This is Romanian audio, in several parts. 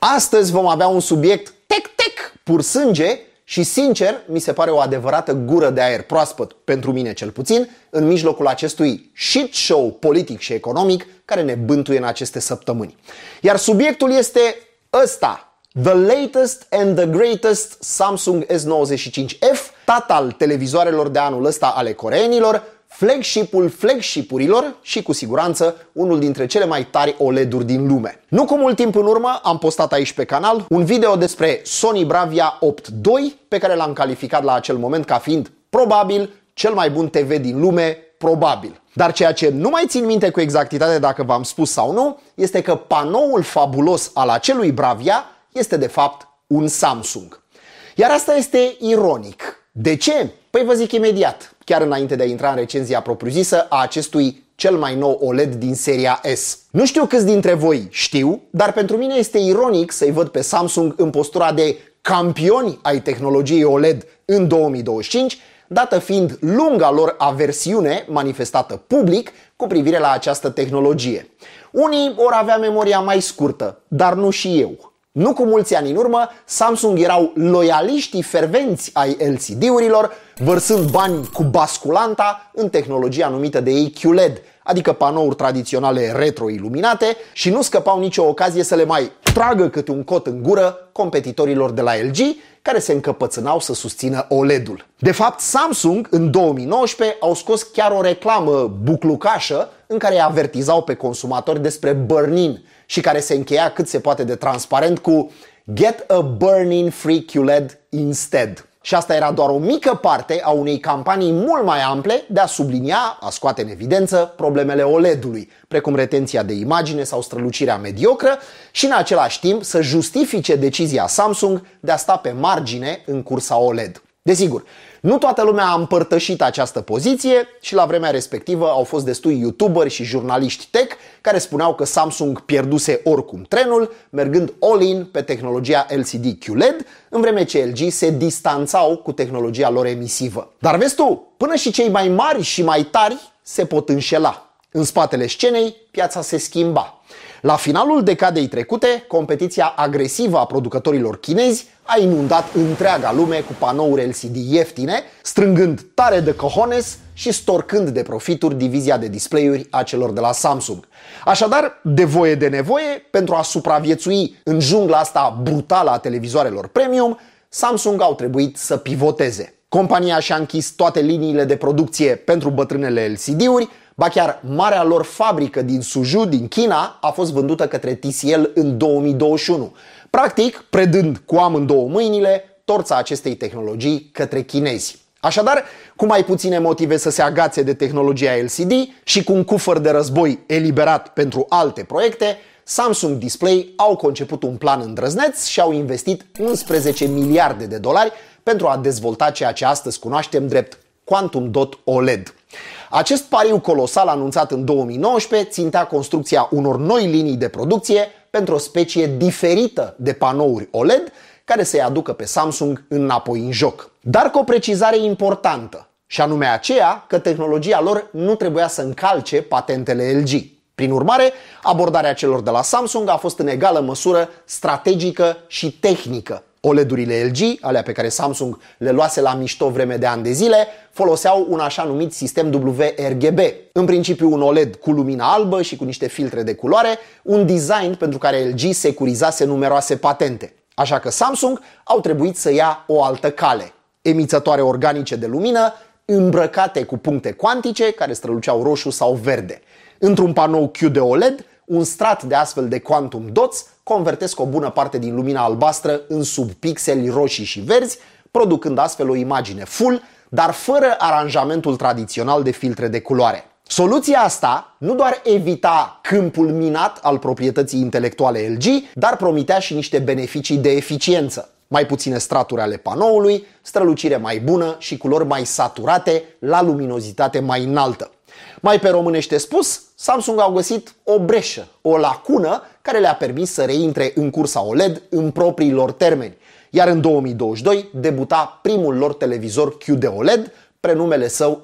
Astăzi vom avea un subiect tec-tec, pur sânge și, sincer, mi se pare o adevărată gură de aer proaspăt, pentru mine cel puțin, în mijlocul acestui shit show politic și economic care ne bântuie în aceste săptămâni. Iar subiectul este ăsta: the latest and the greatest Samsung S95F, tata al televizoarelor de anul ăsta ale coreenilor, flagship-ul flagship-urilor și cu siguranță unul dintre cele mai tari OLED-uri din lume. Nu cu mult timp în urmă am postat aici pe canal un video despre Sony Bravia 8 II, pe care l-am calificat la acel moment ca fiind probabil cel mai bun TV din lume, probabil. Dar ceea ce nu mai țin minte cu exactitate dacă v-am spus sau nu, este că panoul fabulos al acelui Bravia este de fapt un Samsung. Iar asta este ironic. De ce? Păi vă zic imediat, chiar înainte de a intra în recenzia propriu-zisă a acestui cel mai nou OLED din seria S. Nu știu câți dintre voi știu, dar pentru mine este ironic să-i văd pe Samsung în postura de campioni ai tehnologiei OLED în 2025, dată fiind lunga lor aversiune manifestată public cu privire la această tehnologie. Unii vor avea memoria mai scurtă, dar nu și eu. Nu cu mulți ani în urmă, Samsung erau loialiștii fervenți ai LCD-urilor, vărsând bani cu basculanta în tehnologia numită de ei QLED, adică panouri tradiționale retro-iluminate, și nu scăpau nicio ocazie să le mai tragă câte un cot în gură competitorilor de la LG, care se încăpățânau să susțină OLED-ul. De fapt, Samsung în 2019 au scos chiar o reclamă buclucașă în care îi avertizau pe consumatori despre burn-in și care se încheia cât se poate de transparent cu "Get a burn-in free QLED instead". Și asta era doar o mică parte a unei campanii mult mai ample de a sublinia, a scoate în evidență problemele OLED-ului, precum retenția de imagine sau strălucirea mediocră, și în același timp să justifice decizia Samsung de a sta pe margine în cursa OLED. Desigur, nu toată lumea a împărtășit această poziție și la vremea respectivă au fost destui youtuberi și jurnaliști tech care spuneau că Samsung pierduse oricum trenul, mergând all-in pe tehnologia LCD QLED, în vreme ce LG se distanțau cu tehnologia lor emisivă. Dar vezi tu, până și cei mai mari și mai tari se pot înșela. În spatele scenei, piața se schimba. La finalul decadei trecute, competiția agresivă a producătorilor chinezi a inundat întreaga lume cu panouri LCD ieftine, strângând tare de cojones și storcând de profituri divizia de display-uri a celor de la Samsung. Așadar, de voie de nevoie, pentru a supraviețui în jungla asta brutală a televizoarelor premium, Samsung au trebuit să pivoteze. Compania și-a închis toate liniile de producție pentru bătrânele LCD-uri, ba chiar marea lor fabrică din Suzhou, din China, a fost vândută către TCL în 2021, practic predând cu amândouă mâinile torța acestei tehnologii către chinezi. Așadar, cu mai puține motive să se agațe de tehnologia LCD și cu un cufăr de război eliberat pentru alte proiecte, Samsung Display au conceput un plan îndrăzneț și au investit 11 miliarde de dolari pentru a dezvolta ceea ce astăzi cunoaștem drept Quantum Dot OLED. Acest pariu colosal anunțat în 2019 țintea construcția unor noi linii de producție pentru o specie diferită de panouri OLED care să-i aducă pe Samsung înapoi în joc. Dar cu o precizare importantă, și anume aceea că tehnologia lor nu trebuia să încalce patentele LG. Prin urmare, abordarea celor de la Samsung a fost în egală măsură strategică și tehnică. OLED-urile LG, alea pe care Samsung le luase la mișto vreme de ani de zile, foloseau un așa numit sistem WRGB. În principiu un OLED cu lumină albă și cu niște filtre de culoare, un design pentru care LG securizase numeroase patente. Așa că Samsung au trebuit să ia o altă cale. Emițătoare organice de lumină, îmbrăcate cu puncte cuantice care străluceau roșu sau verde. Într-un panou QD OLED, un strat de astfel de quantum dots convertesc o bună parte din lumina albastră în subpixeli roșii și verzi, producând astfel o imagine full, dar fără aranjamentul tradițional de filtre de culoare. Soluția asta nu doar evita câmpul minat al proprietății intelectuale LG, dar promitea și niște beneficii de eficiență. Mai puține straturi ale panoului, strălucire mai bună și culori mai saturate la luminozitate mai înaltă. Mai pe românește spus, Samsung au găsit o breșă, o lacună care le-a permis să reintre în cursa OLED în proprii lor termeni. Iar în 2022 debuta primul lor televizor QD OLED, prenumele său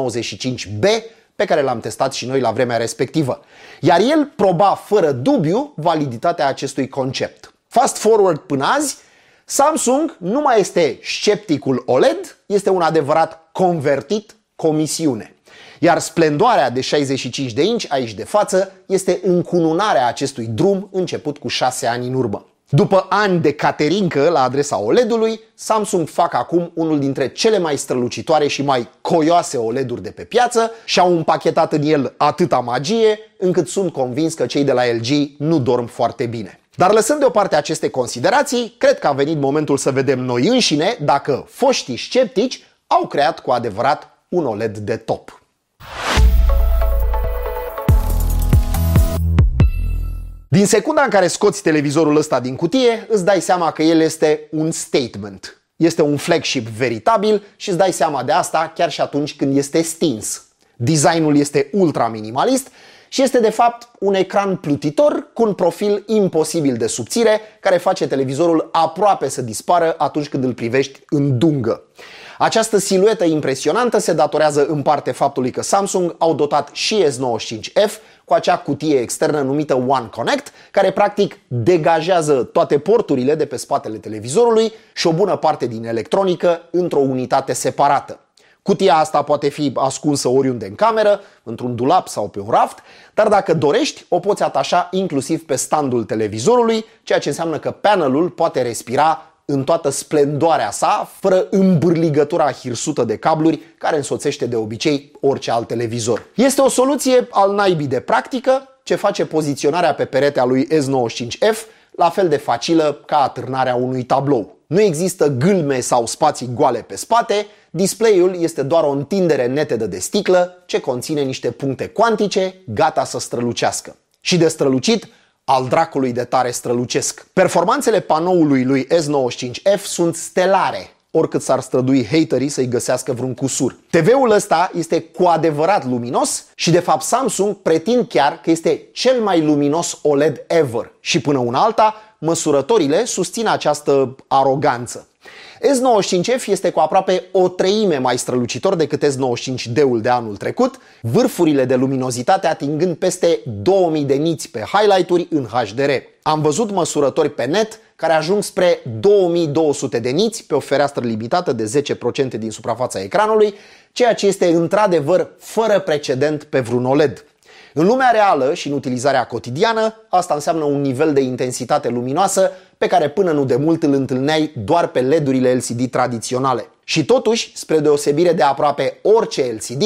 S95B, pe care l-am testat și noi la vremea respectivă. Iar el proba fără dubiu validitatea acestui concept. Fast forward până azi, Samsung nu mai este scepticul OLED, este un adevărat convertit comisiune. Iar splendoarea de 65 de inci aici de față este încununarea acestui drum început cu 6 ani în urmă. După ani de caterincă la adresa OLED-ului, Samsung fac acum unul dintre cele mai strălucitoare și mai coioase OLED-uri de pe piață și au împachetat în el atâta magie, încât sunt convins că cei de la LG nu dorm foarte bine. Dar lăsând deoparte aceste considerații, cred că a venit momentul să vedem noi înșine dacă foștii sceptici au creat cu adevărat un OLED de top. Din secunda în care scoți televizorul ăsta din cutie, îți dai seama că el este un statement. Este un flagship veritabil și îți dai seama de asta chiar și atunci când este stins. Designul este ultra minimalist și este de fapt un ecran plutitor cu un profil imposibil de subțire care face televizorul aproape să dispară atunci când îl privești în dungă. Această siluetă impresionantă se datorează în parte faptului că Samsung au dotat și S95F cu acea cutie externă numită One Connect, care practic degajează toate porturile de pe spatele televizorului și o bună parte din electronică într-o unitate separată. Cutia asta poate fi ascunsă oriunde în cameră, într-un dulap sau pe un raft, dar dacă dorești, o poți atașa inclusiv pe standul televizorului, ceea ce înseamnă că panelul poate respira în toată splendoarea sa, fără îmbârligătura hirsută de cabluri care însoțește de obicei orice alt televizor. Este o soluție al naibii de practică, ce face poziționarea pe perete a lui S95F la fel de facilă ca atârnarea unui tablou. Nu există gâlme sau spații goale pe spate, display-ul este doar o întindere netedă de sticlă ce conține niște puncte cuantice gata să strălucească. Și de strălucit, al dracului de tare strălucesc. Performanțele panoului lui S95F sunt stelare, oricât s-ar strădui haterii să-i găsească vreun cusur. TV-ul ăsta este cu adevărat luminos și de fapt Samsung pretind chiar că este cel mai luminos OLED ever. Și până una alta, măsurătorile susțin această aroganță. S95F este cu aproape o treime mai strălucitor decât S95D-ul de anul trecut, vârfurile de luminozitate atingând peste 2000 de niți pe highlight-uri în HDR. Am văzut măsurători pe net care ajung spre 2200 de niți pe o fereastră limitată de 10% din suprafața ecranului, ceea ce este într-adevăr fără precedent pe vreun OLED. În lumea reală și în utilizarea cotidiană, asta înseamnă un nivel de intensitate luminoasă pe care până nu de mult îl întâlneai doar pe LED-urile LCD tradiționale. Și totuși, spre deosebire de aproape orice LCD,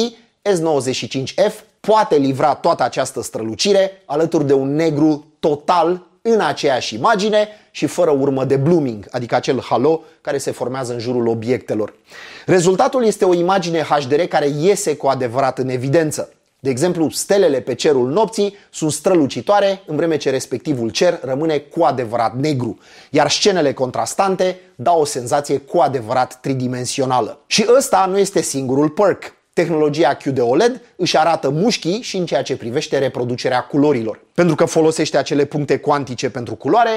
S95F poate livra toată această strălucire alături de un negru total în aceeași imagine și fără urmă de blooming, adică acel halo care se formează în jurul obiectelor. Rezultatul este o imagine HDR care iese cu adevărat în evidență. De exemplu, stelele pe cerul nopții sunt strălucitoare, în vreme ce respectivul cer rămâne cu adevărat negru, iar scenele contrastante dau o senzație cu adevărat tridimensională. Și ăsta nu este singurul perk. Tehnologia QD-OLED își arată mușchii și în ceea ce privește reproducerea culorilor. Pentru că folosește acele puncte cuantice pentru culoare,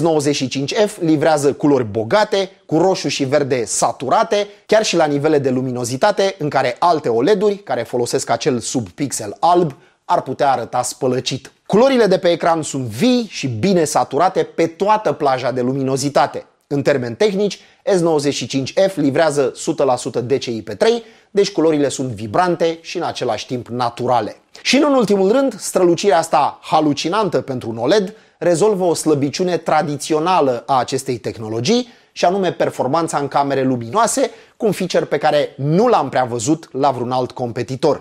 S95F livrează culori bogate, cu roșu și verde saturate, chiar și la nivele de luminozitate în care alte OLED-uri, care folosesc acel subpixel alb, ar putea arăta spălăcit. Culorile de pe ecran sunt vii și bine saturate pe toată plaja de luminozitate. În termeni tehnici, S95F livrează 100% DCI-P3, deci culorile sunt vibrante și în același timp naturale. Și în ultimul rând, strălucirea asta halucinantă pentru un OLED rezolvă o slăbiciune tradițională a acestei tehnologii, și anume performanța în camere luminoase, cu un feature pe care nu l-am prea văzut la vreun alt competitor.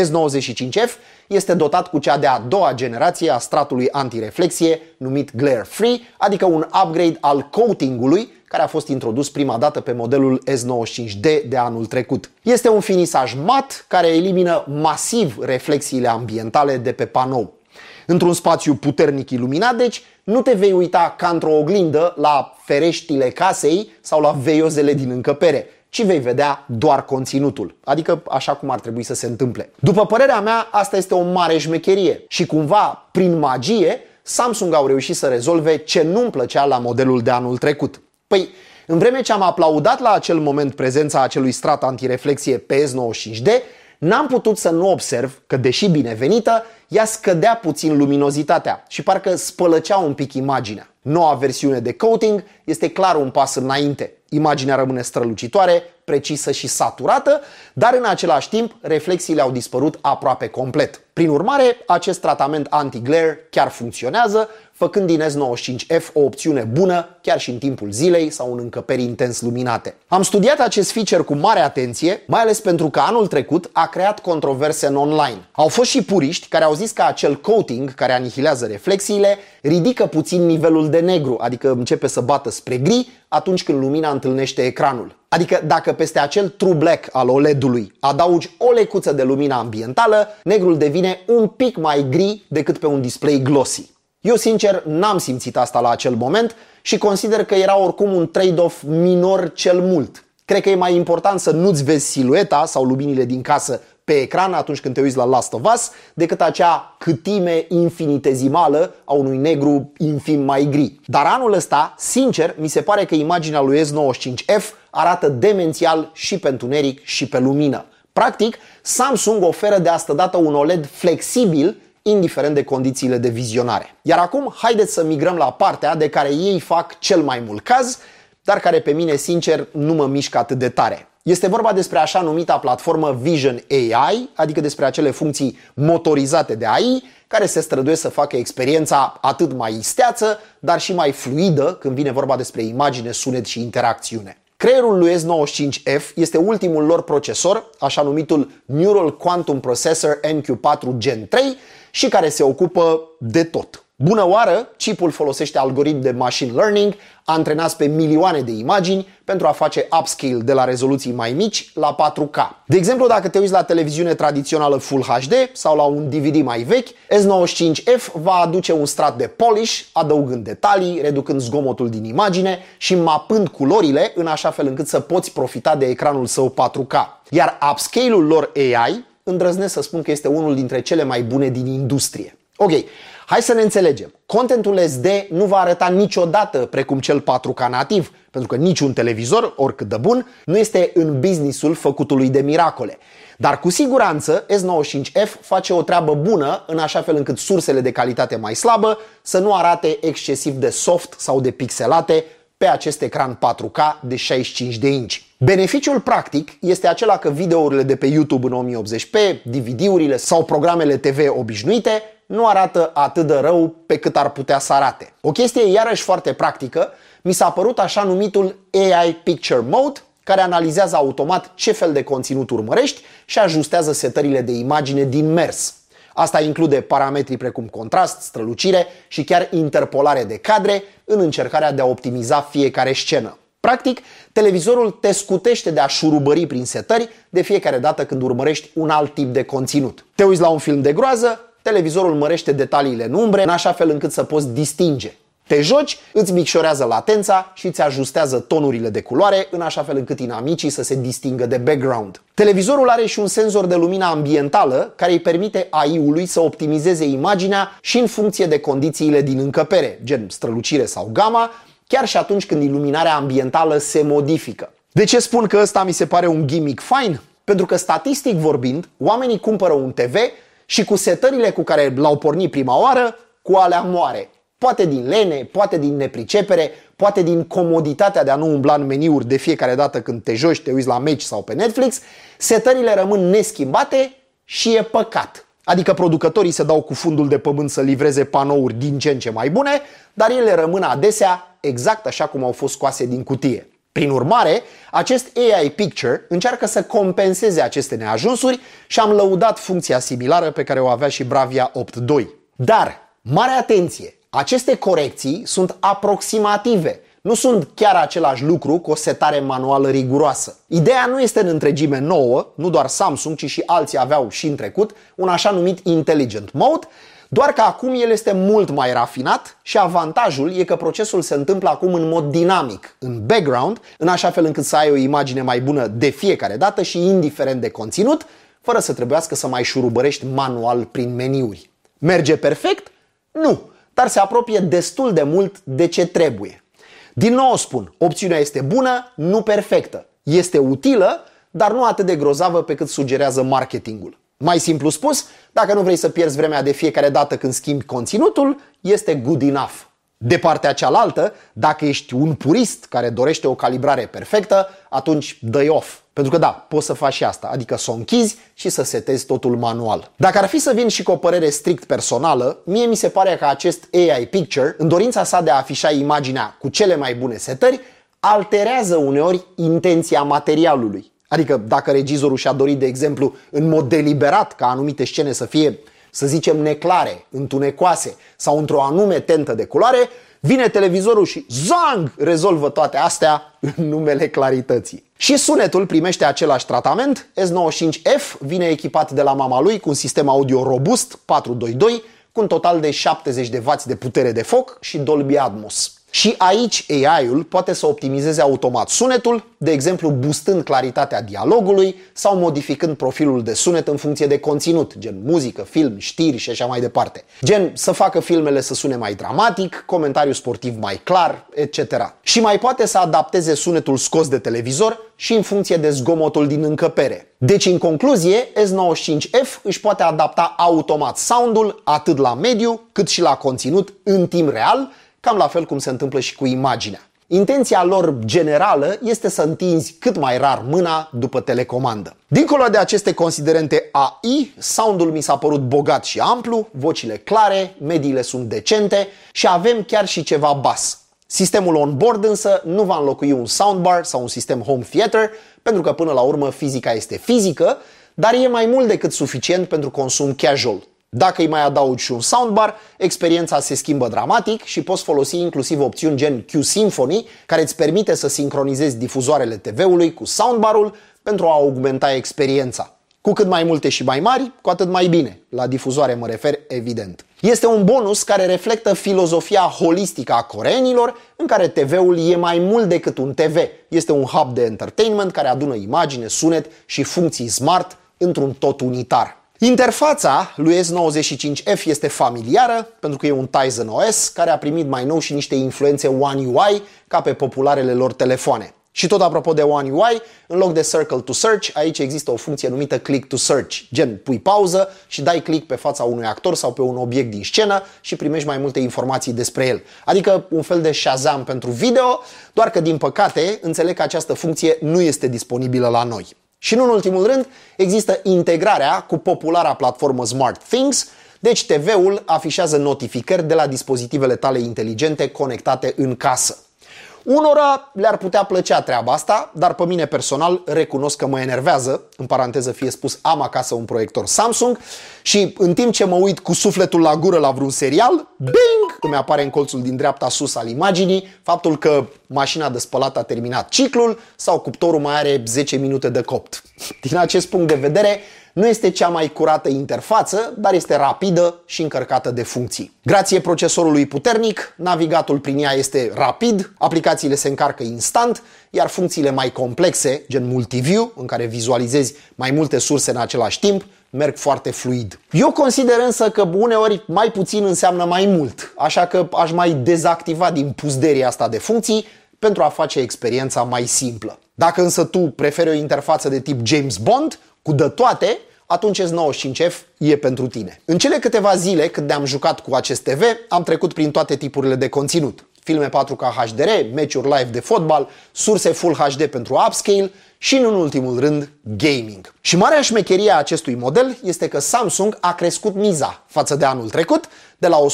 S95F este dotat cu cea de-a doua generație a stratului antireflexie numit Glare Free, adică un upgrade al coatingului care a fost introdus prima dată pe modelul S95D de anul trecut. Este un finisaj mat care elimină masiv reflexiile ambientale de pe panou. Într-un spațiu puternic iluminat, deci, nu te vei uita ca într-o oglindă la fereștile casei sau la veiozele din încăpere, ci vei vedea doar conținutul, adică așa cum ar trebui să se întâmple. După părerea mea, asta este o mare șmecherie și cumva, prin magie, Samsung au reușit să rezolve ce nu-mi plăcea la modelul de anul trecut. Păi, în vreme ce am aplaudat la acel moment prezența acelui strat antireflexie pe S95D, n-am putut să nu observ că, deși binevenită, ea scădea puțin luminozitatea și parcă spălăcea un pic imaginea. Noua versiune de coating este clar un pas înainte. Imaginea rămâne strălucitoare, precisă și saturată, dar în același timp reflexiile au dispărut aproape complet. Prin urmare, acest tratament anti-glare chiar funcționează, făcând din S95F o opțiune bună chiar și în timpul zilei sau în încăperi intens luminate. Am studiat acest feature cu mare atenție, mai ales pentru că anul trecut a creat controverse în online. Au fost și puriști care au zis că acel coating care anihilează reflexiile ridică puțin nivelul de negru, adică începe să bată spre gri atunci când lumina întâlnește ecranul. Adică dacă peste acel true black al OLED-ului adaugi o lecuță de lumină ambientală, negrul devine un pic mai gri decât pe un display glossy. Eu sincer n-am simțit asta la acel moment și consider că era oricum un trade-off minor cel mult. Cred că e mai important să nu-ți vezi silueta sau luminile din casă pe ecran atunci când te uiți la Last of Us decât acea câtime infinitezimală a unui negru infim mai gri. Dar anul ăsta, sincer, mi se pare că imaginea lui S95F arată demențial și pe întuneric și pe lumină. Practic, Samsung oferă de asta dată un OLED flexibil indiferent de condițiile de vizionare. Iar acum, haideți să migrăm la partea de care ei fac cel mai mult caz, dar care pe mine, sincer, nu mă mișcă atât de tare. Este vorba despre așa numita platformă Vision AI, adică despre acele funcții motorizate de AI, care se străduiesc să facă experiența atât mai isteață, dar și mai fluidă când vine vorba despre imagine, sunet și interacțiune. Creierul lui S95F este ultimul lor procesor, așa numitul Neural Quantum Processor NQ4 Gen 3 și care se ocupă de tot. Bună oară, chipul folosește algoritmi de machine learning antrenați pe milioane de imagini pentru a face upscale de la rezoluții mai mici la 4K. De exemplu, dacă te uiți la televiziune tradițională Full HD sau la un DVD mai vechi, S95F va aduce un strat de polish, adăugând detalii, reducând zgomotul din imagine și mapând culorile în așa fel încât să poți profita de ecranul său 4K. Iar upscale-ul lor AI, îndrăznesc să spun că este unul dintre cele mai bune din industrie. Ok, hai să ne înțelegem. Contentul SD nu va arăta niciodată precum cel 4K nativ, pentru că niciun televizor, oricât de bun, nu este în businessul făcutului de miracole. Dar cu siguranță S95F face o treabă bună în așa fel încât sursele de calitate mai slabă să nu arate excesiv de soft sau de pixelate pe acest ecran 4K de 65 de inch. Beneficiul practic este acela că videourile de pe YouTube în 1080p, DVD-urile sau programele TV obișnuite nu arată atât de rău pe cât ar putea să arate. O chestie iarăși foarte practică mi s-a părut așa numitul AI Picture Mode, care analizează automat ce fel de conținut urmărești și ajustează setările de imagine din mers. Asta include parametrii precum contrast, strălucire și chiar interpolare de cadre în încercarea de a optimiza fiecare scenă. Practic, televizorul te scutește de a șurubări prin setări de fiecare dată când urmărești un alt tip de conținut. Te uiți la un film de groază, televizorul mărește detaliile în umbre în așa fel încât să poți distinge. Te joci, îți micșorează latența și îți ajustează tonurile de culoare în așa fel încât inamicii să se distingă de background. Televizorul are și un senzor de lumină ambientală care îi permite AI-ului să optimizeze imaginea și în funcție de condițiile din încăpere, gen strălucire sau gama, chiar și atunci când iluminarea ambientală se modifică. De ce spun că ăsta mi se pare un gimmick fain? Pentru că statistic vorbind, oamenii cumpără un TV și cu setările cu care l-au pornit prima oară, cu alea moare. Poate din lene, poate din nepricepere, poate din comoditatea de a nu umbla în meniuri de fiecare dată când te joci, te uiți la meci sau pe Netflix, setările rămân neschimbate și e păcat. Adică producătorii se dau cu fundul de pământ să livreze panouri din ce în ce mai bune, dar ele rămân adesea exact așa cum au fost scoase din cutie. Prin urmare, acest AI Picture încearcă să compenseze aceste neajunsuri și am lăudat funcția similară pe care o avea și Bravia 8.2. Dar, mare atenție! Aceste corecții sunt aproximative, nu sunt chiar același lucru cu o setare manuală riguroasă. Ideea nu este în întregime nouă, nu doar Samsung, ci și alții aveau și în trecut un așa numit Intelligent Mode, doar că acum el este mult mai rafinat și avantajul e că procesul se întâmplă acum în mod dinamic, în background, în așa fel încât să ai o imagine mai bună de fiecare dată și indiferent de conținut, fără să trebuiască să mai șurubărești manual prin meniuri. Merge perfect? Nu! Dar se apropie destul de mult de ce trebuie. Din nou spun, opțiunea este bună, nu perfectă. Este utilă, dar nu atât de grozavă pe cât sugerează marketingul. Mai simplu spus, dacă nu vrei să pierzi vremea de fiecare dată când schimbi conținutul, este good enough. De partea cealaltă, dacă ești un purist care dorește o calibrare perfectă, atunci dă-i off. Pentru că da, poți să faci și asta, adică să o închizi și să setezi totul manual. Dacă ar fi să vin și cu o părere strict personală, mie mi se pare că acest AI Picture, în dorința sa de a afișa imaginea cu cele mai bune setări, alterează uneori intenția materialului. Adică dacă regizorul și-a dorit, de exemplu, în mod deliberat ca anumite scene să fie, să zicem, neclare, întunecoase sau într-o anume tentă de culoare, vine televizorul și zang, rezolvă toate astea în numele clarității. Și sunetul primește același tratament. S95F vine echipat de la mama lui cu un sistem audio robust 422 cu un total de 70 de W de putere de foc și Dolby Atmos. Și aici AI-ul poate să optimizeze automat sunetul, de exemplu boostând claritatea dialogului sau modificând profilul de sunet în funcție de conținut, gen muzică, film, știri și așa mai departe. Gen să facă filmele să sune mai dramatic, comentariu sportiv mai clar, etc. Și mai poate să adapteze sunetul scos de televizor și în funcție de zgomotul din încăpere. Deci, în concluzie, S95F își poate adapta automat soundul atât la mediu cât și la conținut în timp real, cam la fel cum se întâmplă și cu imaginea. Intenția lor generală este să întinzi cât mai rar mâna după telecomandă. Dincolo de aceste considerente AI, soundul mi s-a părut bogat și amplu, vocile clare, mediile sunt decente și avem chiar și ceva bas. Sistemul on-board însă nu va înlocui un soundbar sau un sistem home theater, pentru că până la urmă fizica este fizică, dar e mai mult decât suficient pentru consum casual. Dacă îi mai adaugi și un soundbar, experiența se schimbă dramatic și poți folosi inclusiv opțiuni gen Q-Symphony, care îți permite să sincronizezi difuzoarele TV-ului cu soundbarul pentru a augmenta experiența. Cu cât mai multe și mai mari, cu atât mai bine. La difuzoare mă refer, evident. Este un bonus care reflectă filozofia holistică a coreenilor, în care TV-ul e mai mult decât un TV. Este un hub de entertainment care adună imagine, sunet și funcții smart într-un tot unitar. Interfața lui S95F este familiară pentru că e un Tizen OS care a primit mai nou și niște influențe One UI ca pe popularele lor telefoane. Și tot apropo de One UI, în loc de Circle to Search, aici există o funcție numită Click to Search. Gen, pui pauză și dai click pe fața unui actor sau pe un obiect din scenă și primești mai multe informații despre el. Adică un fel de Shazam pentru video, doar că din păcate înțeleg că această funcție nu este disponibilă la noi. Și nu în ultimul rând, există integrarea cu populara platformă SmartThings, deci TV-ul afișează notificări de la dispozitivele tale inteligente conectate în casă. Unora le-ar putea plăcea treaba asta, dar pe mine personal recunosc că mă enervează, în paranteză fie spus, am acasă un proiector Samsung și în timp ce mă uit cu sufletul la gură la vreun serial, bing, îmi apare în colțul din dreapta sus al imaginii faptul că mașina de spălat a terminat ciclul sau cuptorul mai are 10 minute de copt. Din acest punct de vedere, nu este cea mai curată interfață, dar este rapidă și încărcată de funcții. Grație procesorului puternic, navigatul prin ea este rapid, aplicațiile se încarcă instant, iar funcțiile mai complexe, gen multiview, în care vizualizezi mai multe surse în același timp, merg foarte fluid. Eu consider însă că uneori mai puțin înseamnă mai mult, așa că aș mai dezactiva din puzderia asta de funcții pentru a face experiența mai simplă. Dacă însă tu preferi o interfață de tip James Bond, cu de toate, atunci S95F e pentru tine. În cele câteva zile cât ne-am jucat cu acest TV, am trecut prin toate tipurile de conținut. Filme 4K HDR, meciuri live de fotbal, surse Full HD pentru upscale și, în ultimul rând, gaming. Și marea șmecherie a acestui model este că Samsung a crescut miza față de anul trecut de la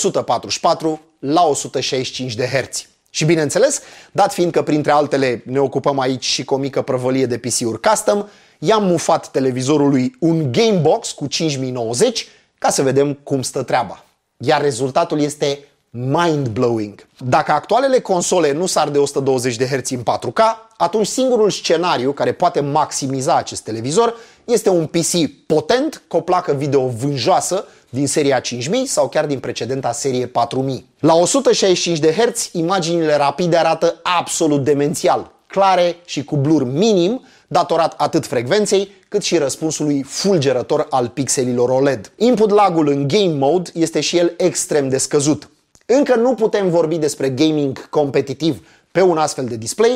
144 la 165 de Hz. Și bineînțeles, dat fiind că printre altele ne ocupăm aici și cu o mică prăvălie de PC-uri custom, i-am mufat televizorului un Gamebox cu 5090 ca să vedem cum stă treaba. Iar rezultatul este mind-blowing. Dacă actualele console nu sar de 120 de Hz în 4K, atunci singurul scenariu care poate maximiza acest televizor este un PC potent cu o placă video vânjoasă din seria 5000 sau chiar din precedenta serie 4000. La 165 de Hz, imaginile rapide arată absolut demențial, clare și cu blur minim, datorat atât frecvenței, cât și răspunsului fulgerător al pixelilor OLED. Input lag-ul în game mode este și el extrem de scăzut. Încă nu putem vorbi despre gaming competitiv pe un astfel de display,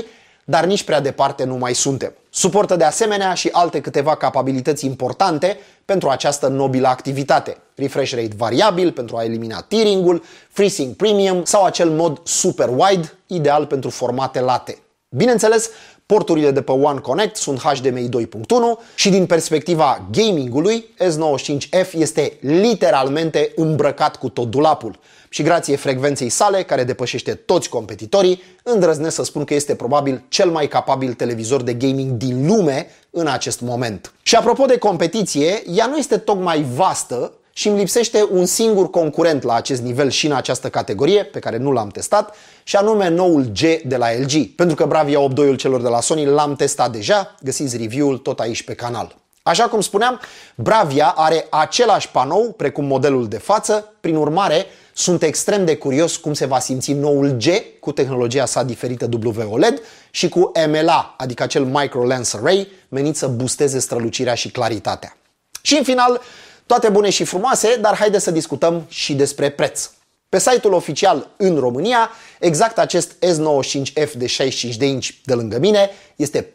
dar nici prea departe nu mai suntem. Suportă de asemenea și alte câteva capabilități importante pentru această nobilă activitate. Refresh rate variabil pentru a elimina tearing-ul, FreeSync Premium sau acel mod super wide, ideal pentru formate late. Bineînțeles, porturile de pe One Connect sunt HDMI 2.1 și din perspectiva gamingului, S95F este literalmente îmbrăcat cu tot dulapul. Și grație frecvenței sale, care depășește toți competitorii, îndrăznesc să spun că este probabil cel mai capabil televizor de gaming din lume în acest moment. Și apropo de competiție, ea nu este tocmai vastă și îmi lipsește un singur concurent la acest nivel și în această categorie, pe care nu l-am testat, și anume noul G de la LG. Pentru că Bravia 8.2-ul celor de la Sony l-am testat deja, găsiți review-ul tot aici pe canal. Așa cum spuneam, Bravia are același panou precum modelul de față, prin urmare sunt extrem de curios cum se va simți noul G cu tehnologia sa diferită WOLED și cu MLA, adică acel Micro Lens Array menit să boosteze strălucirea și claritatea. Și în final, toate bune și frumoase, dar haideți să discutăm și despre preț. Pe site-ul oficial în România, exact acest S95F de 65 de inci de lângă mine este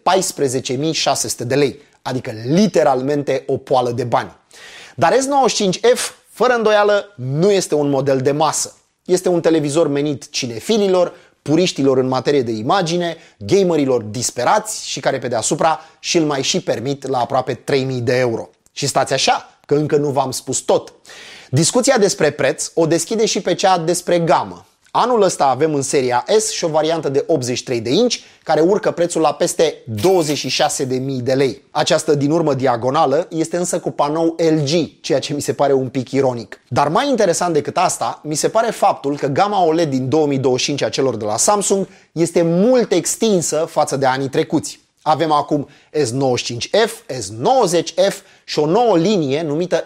14.600 de lei, adică literalmente o poală de bani. Dar S95F, fără îndoială, nu este un model de masă. Este un televizor menit cinefililor, puriștilor în materie de imagine, gamerilor disperați și care pe deasupra și-l mai și permit la aproape 3.000 de euro. Și stați așa, că încă nu v-am spus tot. Discuția despre preț o deschide și pe cea despre gamă. Anul ăsta avem în seria S și o variantă de 83 de inci, care urcă prețul la peste 26.000 de lei. Această din urmă diagonală este însă cu panou LG, ceea ce mi se pare un pic ironic. Dar mai interesant decât asta, mi se pare faptul că gama OLED din 2025 a celor de la Samsung este mult extinsă față de anii trecuți. Avem acum S95F, S90F și o nouă linie numită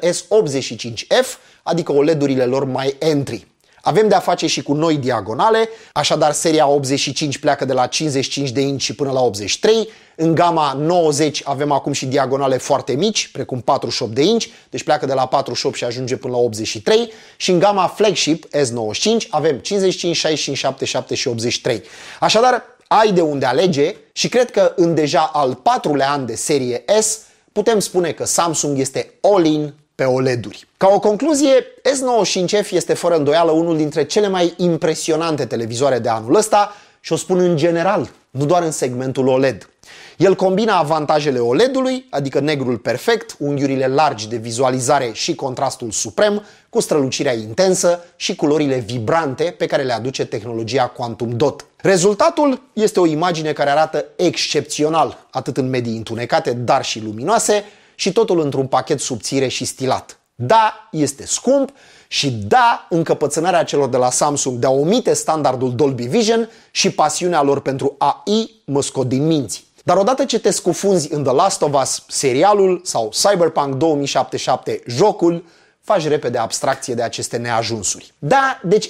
S85F, adică OLED-urile lor mai entry. Avem de-a face și cu noi diagonale, așadar seria 85 pleacă de la 55 de inci și până la 83. În gama 90 avem acum și diagonale foarte mici, precum 48 de inci, deci pleacă de la 48 și ajunge până la 83. Și în gama flagship S95 avem 55, 65, 77 și 83. Așadar, ai de unde alege și cred că în deja al 4-lea an de serie S putem spune că Samsung este all-in pe OLED-uri. Ca o concluzie, S95F este fără îndoială unul dintre cele mai impresionante televizoare de anul ăsta și o spun în general, nu doar în segmentul OLED. El combină avantajele OLED-ului, adică negrul perfect, unghiurile largi de vizualizare și contrastul suprem, cu strălucirea intensă și culorile vibrante pe care le aduce tehnologia Quantum Dot. Rezultatul este o imagine care arată excepțional, atât în medii întunecate, dar și luminoase, și totul într-un pachet subțire și stilat. Da, este scump și da, încăpățânarea celor de la Samsung de a omite standardul Dolby Vision și pasiunea lor pentru AI mă scot din minți. Dar odată ce te scufunzi în The Last of Us serialul sau Cyberpunk 2077 jocul, faci repede abstracție de aceste neajunsuri. Da, deci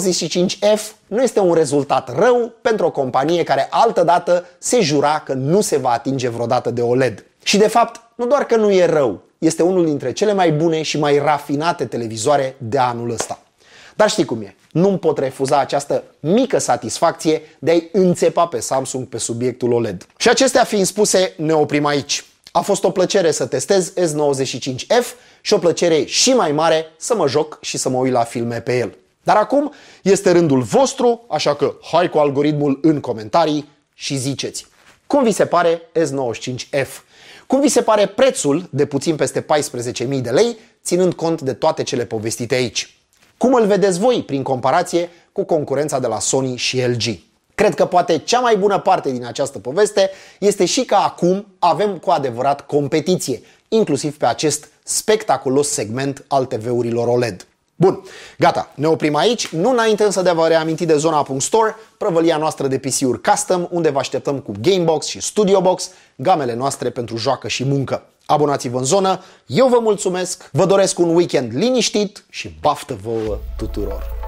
S95F nu este un rezultat rău pentru o companie care altădată se jura că nu se va atinge vreodată de OLED. Și de fapt, nu doar că nu e rău, este unul dintre cele mai bune și mai rafinate televizoare de anul ăsta. Dar știi cum e, nu-mi pot refuza această mică satisfacție de a-i înțepa pe Samsung pe subiectul OLED. Și acestea fiind spuse, ne oprim aici. A fost o plăcere să testez S95F și o plăcere și mai mare să mă joc și să mă uit la filme pe el. Dar acum este rândul vostru, așa că hai cu algoritmul în comentarii și ziceți. Cum vi se pare S95F? Cum vi se pare prețul de puțin peste 14.000 de lei, ținând cont de toate cele povestite aici? Cum îl vedeți voi prin comparație cu concurența de la Sony și LG? Cred că poate cea mai bună parte din această poveste este și că acum avem cu adevărat competiție, inclusiv pe acest spectaculos segment al TV-urilor OLED. Bun, gata, ne oprim aici, nu înainte însă de a vă reaminti de Zona.store, prăvălia noastră de PC-uri custom, unde vă așteptăm cu Gamebox și StudioBox, gamele noastre pentru joacă și muncă. Abonați-vă în zonă, eu vă mulțumesc, vă doresc un weekend liniștit și baftă vouă tuturor!